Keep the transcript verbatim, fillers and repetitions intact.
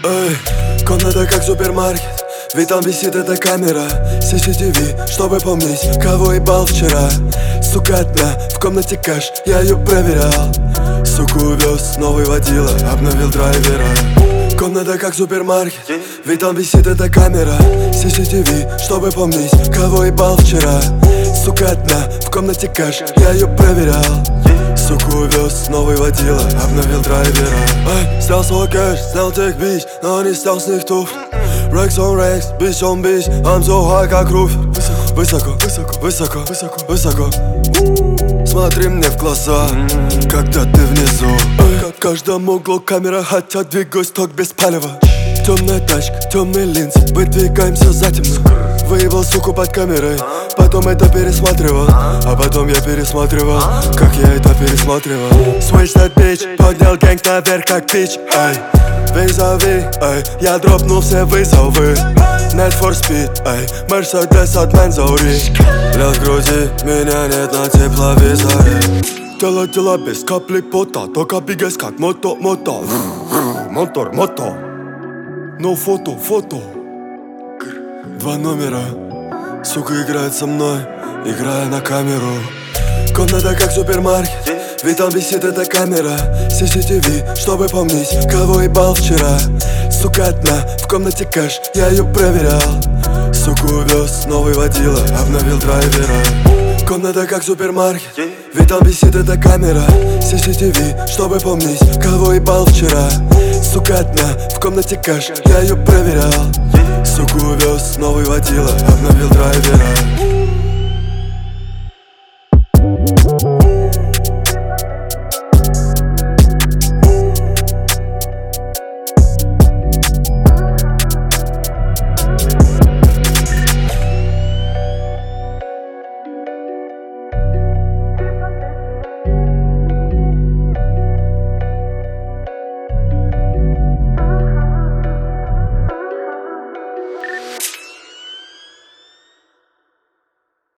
Эй, комната как супермаркет, ведь там висит эта камера си си ти ви, чтобы помнить, кого ебал вчера. Сука одна, в комнате кэш, я ее проверял. Суку увез новый водила, обновил драйвера. Комната как супермаркет, ведь там висит эта камера си си ти ви, чтобы помнить, кого ебал вчера. Сука одна, в комнате кэш, я ее проверял. Суку увез новый водила, обновил драйвера. Эй, снял свой кэш, снял тех бич, но не снял с них туф. Рекс он рекс, бич он бич, I'm so high как руфер. Высоко, высоко, высоко, высоко, высоко. Смотри мне в глаза, когда ты внизу. Эй, в каждом углу камера, хотя двигаюсь ток без палева. Темная тачка, темные линзы, выдвигаемся затемно. Выебал суку под камерой, потом это пересматривал. А потом я пересматривал, как я это пересматривал. Switch that bitch, поднял гэнг наверх как пич. Эй, визави, эй, я дропнул все вызовы. Need for speed, эй, Mercedes от Мензаури. Лед в груди, меня нет на тепловизоре. Тело дела без капли пота, только бегать как мото, мото. Мотор, мото. Но фото, фото. Два номера. Сука играет со мной, играя на камеру. Комната как супермаркет, ведь там висит эта камера си си ти ви, чтобы помнить, кого ебал вчера. Сука одна, в комнате кэш, я ее проверял. Суку увез новый водила, обновил драйвера. Комната как супермаркет, ведь там висит эта камера си си ти ви, чтобы помнить, кого ебал вчера. Сука одна, в комнате кэш, я ее проверял. Суку увез новый водила, обновил драйвера.